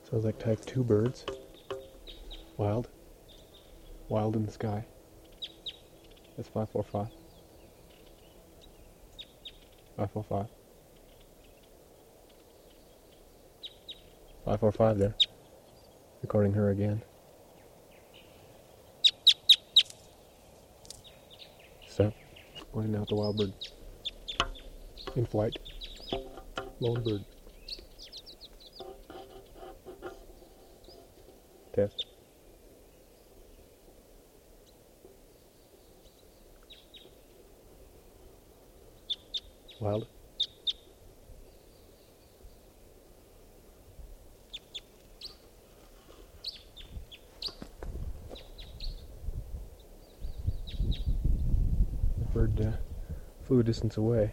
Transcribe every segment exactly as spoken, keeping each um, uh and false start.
Sounds like type two birds. Wild. Wild in the sky. That's five four five. five four five. five four five there. Recording her again. Stop. Pointing out the wild bird. In flight. Lone bird. Test. Wild. The bird uh, flew a distance away.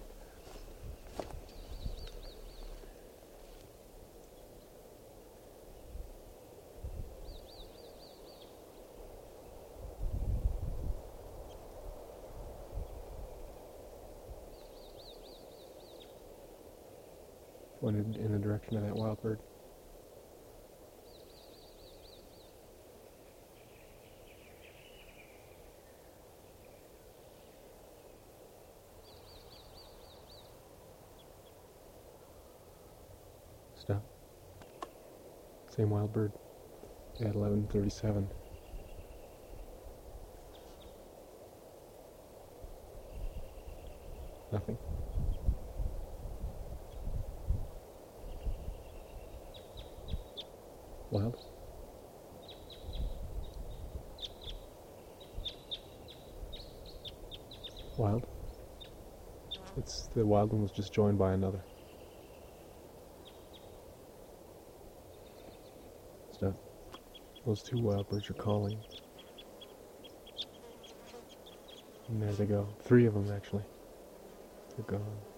Pointed in the direction of that wild bird. Stop. Same wild bird at eleven thirty-seven. Nothing. Wild. Wild. It's the wild one was just joined by another. Stop. Those two wild birds are calling. And there they go. Three of them actually. They're gone.